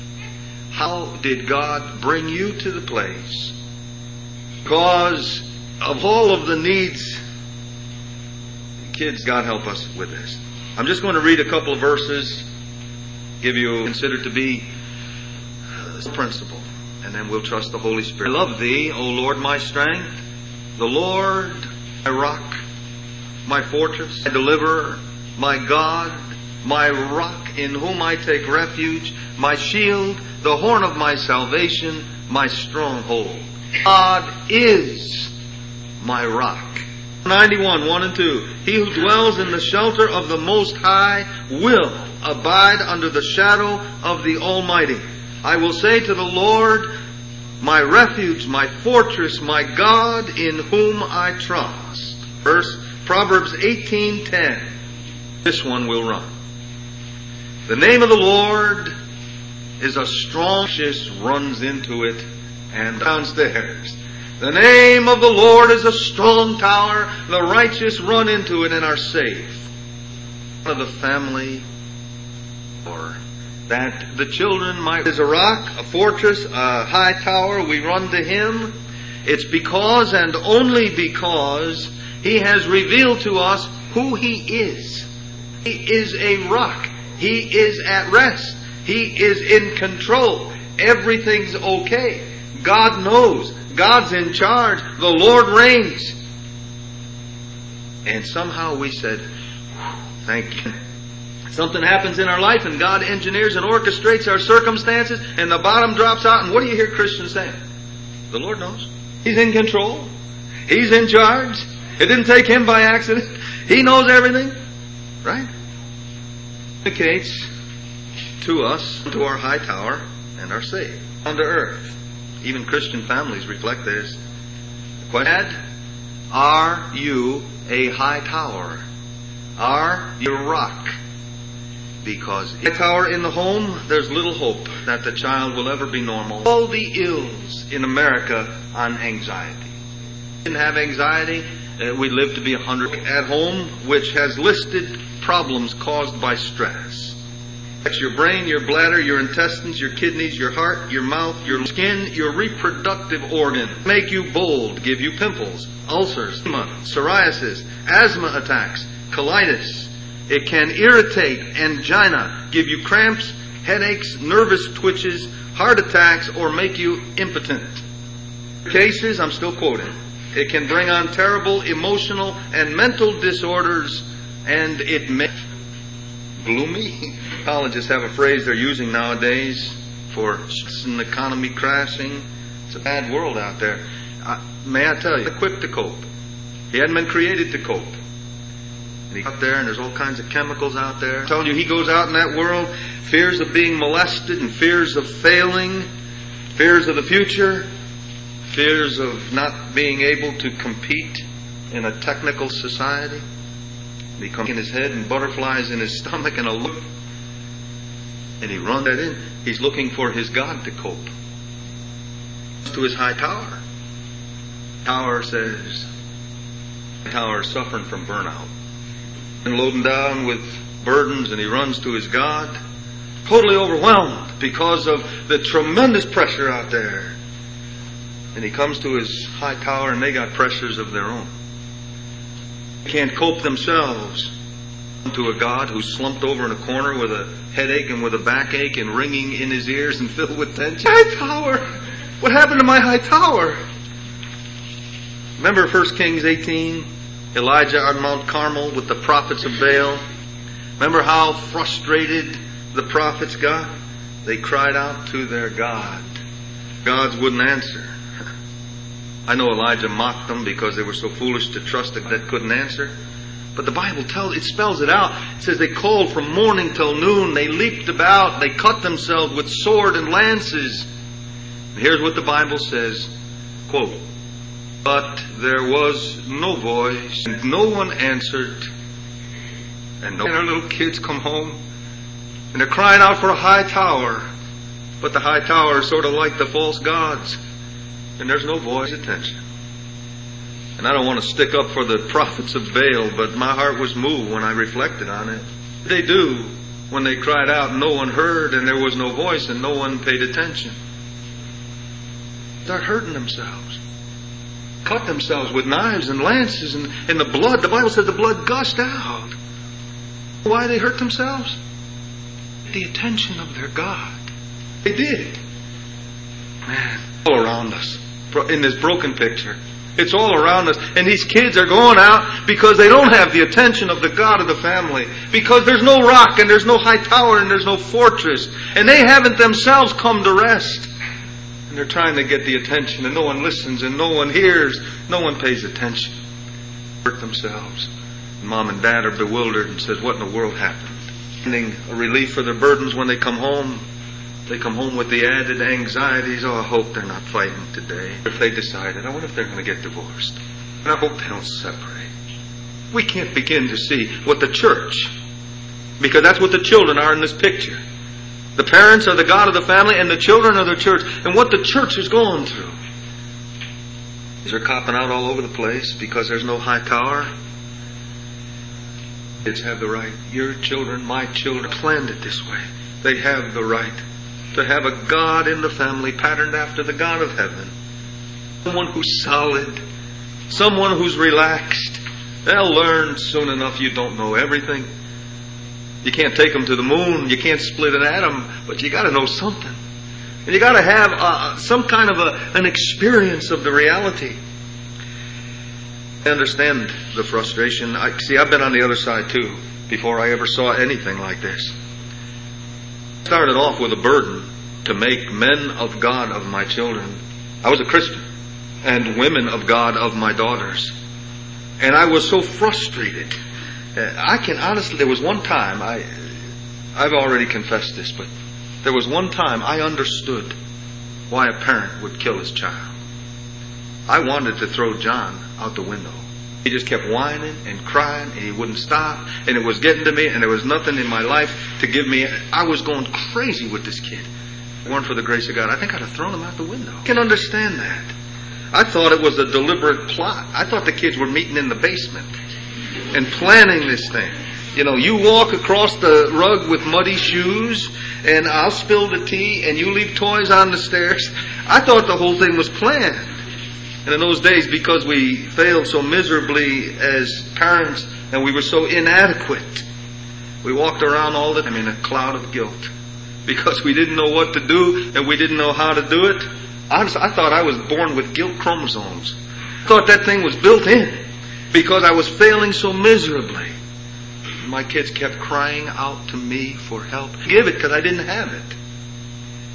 How did God bring you to the place? Because of all of the needs, kids, God help us with this. I'm just going to read a couple of verses, give you consider to be the principle, and then we'll trust the Holy Spirit. I love Thee, O Lord, my strength, the Lord, my rock, my fortress, my deliverer, my God, my rock in whom I take refuge, my shield, the horn of my salvation, my stronghold. God is my rock. ninety-one, one and two. He who dwells in the shelter of the Most High will abide under the shadow of the Almighty. I will say to the Lord, my refuge, my fortress, my God, in whom I trust. Verse Proverbs eighteen ten. This one will run. The name of the Lord is a strong, just runs into it and downstairs. The name of the Lord is a strong tower. The righteous run into it and are safe. Of the family, or that the children might is a rock, a fortress, a high tower. We run to Him. It's because and only because He has revealed to us who He is. He is a rock. He is at rest. He is in control. Everything's okay. God knows. God's in charge. The Lord reigns. And somehow we said, thank you. Something happens in our life and God engineers and orchestrates our circumstances and the bottom drops out. And what do you hear Christians saying? The Lord knows. He's in control. He's in charge. It didn't take Him by accident. He knows everything. Right? Indicates to us, to our high tower, and are safe. Unto earth. Even Christian families reflect this. Question: are you a high tower? Are you a rock? Because in a tower in the home, there's little hope that the child will ever be normal. All the ills in America on anxiety. Didn't have anxiety, uh, we live to be a hundred at home, which has listed problems caused by stress. That's your brain, your bladder, your intestines, your kidneys, your heart, your mouth, your skin, your reproductive organ. Make you bold, give you pimples, ulcers, psoriasis, asthma attacks, colitis. It can irritate, angina, give you cramps, headaches, nervous twitches, heart attacks, or make you impotent. Cases, I'm still quoting. It can bring on terrible emotional and mental disorders, and it may gloomy. Psychologists have a phrase they're using nowadays. for an economy crashing. It's a bad world out there. I, may I tell you, equipped to cope. He hadn't been created to cope. And he's out there, and there's all kinds of chemicals out there. I'm telling you, he goes out in that world, fears of being molested and fears of failing, fears of the future, fears of not being able to compete in a technical society. And he comes in his head and butterflies in his stomach and a look. And he runs that in. He's looking for his God to cope. To his high tower. Tower says, tower suffering from burnout. And loading down with burdens, and he runs to his God, totally overwhelmed because of the tremendous pressure out there. And he comes to his high tower, and they got pressures of their own. They can't cope themselves. To a God who's slumped over in a corner with a headache and with a backache and ringing in his ears and filled with tension. High tower! What happened to my high tower? Remember First Kings eighteen? Elijah on Mount Carmel with the prophets of Baal. Remember how frustrated the prophets got? They cried out to their God. Gods wouldn't answer. I know Elijah mocked them because they were so foolish to trust a God that couldn't answer. But the Bible tells, it spells it out. It says they called from morning till noon. They leaped about. They cut themselves with sword and lances. And here's what the Bible says, quote, "But there was no voice, and no one answered, and no and our little kids come home, and they're crying out for a high tower, but the high tower is sort of like the false gods, and there's no voice attention." And I don't want to stick up for the prophets of Baal, but my heart was moved when I reflected on it. They do when they cried out, and no one heard, and there was no voice, and no one paid attention. Start hurting themselves. Cut themselves with knives and lances, and, and the blood, the Bible said the blood gushed out. Why they hurt themselves? The attention of their God. They did. Man, all around us, in this broken picture. It's all around us. And these kids are going out because they don't have the attention of the God of the family. Because there's no rock, and there's no high tower, and there's no fortress. And they haven't themselves come to rest. And they're trying to get the attention, and no one listens, and no one hears, no one pays attention. Hurt themselves. And mom and dad are bewildered and says, what in the world happened? Finding a relief for their burdens when they come home. They come home with the added anxieties. Oh, I hope they're not fighting today. If they decided, I wonder if they're going to get divorced. And I hope they don't separate. We can't begin to see what the church, because that's what the children are in this picture. The parents are the God of the family, and the children are the church. And what the church is going through. They're copping out all over the place because there's no high tower. Kids have the right. Your children, my children, planned it this way. They have the right to have a God in the family patterned after the God of heaven. Someone who's solid. Someone who's relaxed. They'll learn soon enough you don't know everything. You can't take them to the moon. You can't split an atom. But you got to know something. And you got to have uh, some kind of a, an experience of the reality. I understand the frustration. I see, I've been on the other side too before I ever saw anything like this. I started off with a burden to make men of God of my children. I was a Christian. And women of God of my daughters. And I was so frustrated. I can honestly, there was one time, I, I've already confessed this, but there was one time I understood why a parent would kill his child. I wanted to throw John out the window. He just kept whining and crying, and he wouldn't stop, and it was getting to me, and there was nothing in my life to give me. I was going crazy with this kid. If it weren't for the grace of God, I think I'd have thrown him out the window. I can understand that. I thought it was a deliberate plot. I thought the kids were meeting in the basement and planning this thing. You know, you walk across the rug with muddy shoes, and I'll spill the tea, and you leave toys on the stairs. I thought the whole thing was planned. And in those days, because we failed so miserably as parents, and we were so inadequate, we walked around all the time in a cloud of guilt. Because we didn't know what to do, and we didn't know how to do it. Honestly, I thought I was born with guilt chromosomes. I thought that thing was built in. Because I was failing so miserably. My kids kept crying out to me for help. Give it, because I didn't have it.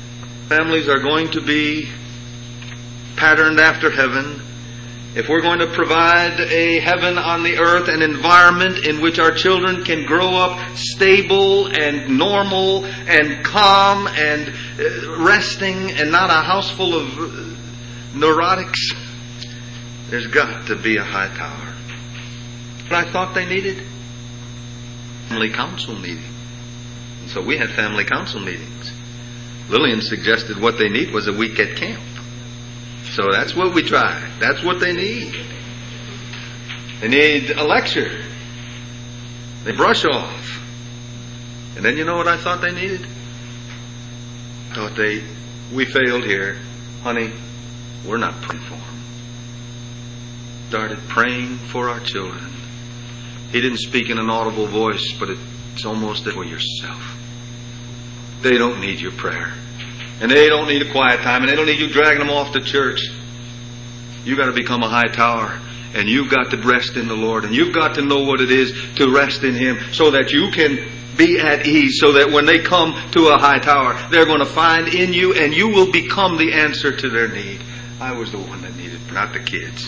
families are going to be patterned after heaven, if we're going to provide a heaven on the earth, an environment in which our children can grow up stable and normal and calm and resting and not a house full of neurotics, there's got to be a high tower. But I thought they needed family council meeting. And so we had family council meetings. Lillian suggested what they need was a week at camp. So that's what we tried. That's what they need. They need a lecture. They brush off. And then you know what I thought they needed? I thought they, we failed here. Honey, we're not praying for them. Started praying for our children. He didn't speak in an audible voice, but it's almost for yourself. They don't need your prayer. And they don't need a quiet time, and they don't need you dragging them off to church. You've got to become a high tower, and you've got to rest in the Lord, and you've got to know what it is to rest in Him so that you can be at ease, so that when they come to a high tower, they're going to find in you, and you will become the answer to their need. I was the one that needed, not the kids.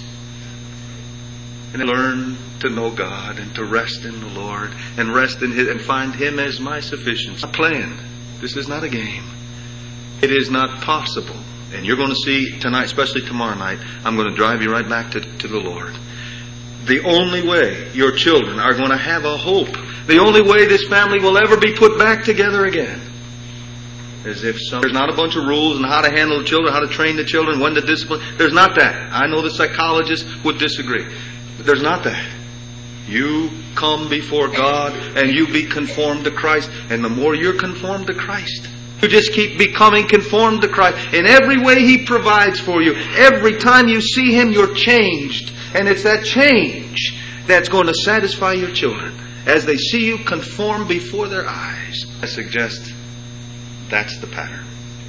And learn to know God and to rest in the Lord and rest in His and find Him as my sufficiency. A plan. This is not a game. It is not possible. And you're going to see tonight, especially tomorrow night, I'm going to drive you right back to, to the Lord. The only way your children are going to have a hope, the only way this family will ever be put back together again, is if some, there's not a bunch of rules on how to handle the children, how to train the children, when to discipline. There's not that. I know the psychologists would disagree. But there's not that. You come before God and you be conformed to Christ. And the more you're conformed to Christ, you just keep becoming conformed to Christ in every way He provides for you. Every time you see Him, you're changed. And it's that change that's going to satisfy your children as they see you conform before their eyes. I suggest that's the pattern.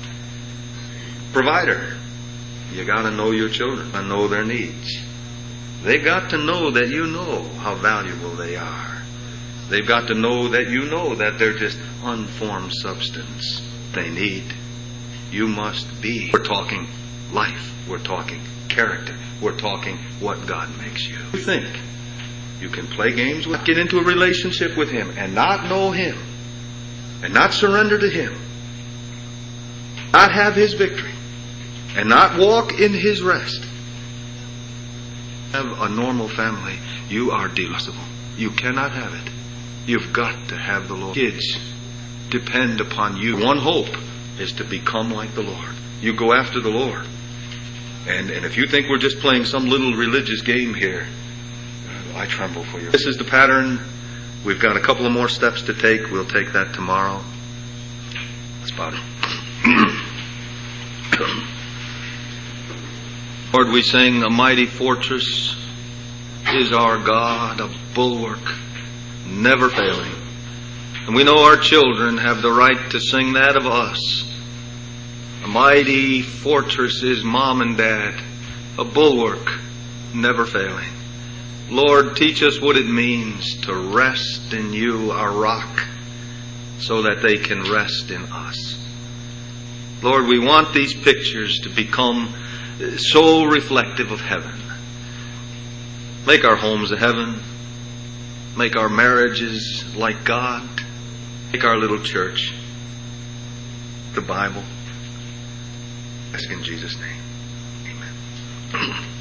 Provider. You got to know your children and know their needs. They've got to know that you know how valuable they are. They've got to know that you know that they're just unformed substance. They need. You must be. We're talking life. We're talking character. We're talking what God makes you. You think you can play games with, get into a relationship with Him and not know Him and not surrender to Him, not have His victory and not walk in His rest. Have a normal family. You are delusible. You cannot have it. You've got to have the Lord. Kids depend upon you. One hope is to become like the Lord. You go after the Lord. And, and if you think we're just playing some little religious game here, I tremble for you. This is the pattern. We've got a couple of more steps to take. We'll take that tomorrow. That's about it. Lord, we sing, a mighty fortress is our God, a bulwark never failing. And we know our children have the right to sing that of us. A mighty fortress is Mom and Dad, a bulwark never failing. Lord, teach us what it means to rest in You, our rock, so that they can rest in us. Lord, we want these pictures to become so reflective of heaven. Make our homes a heaven. Make our marriages like God. Make our little church the Bible. Ask in Jesus' name. Amen.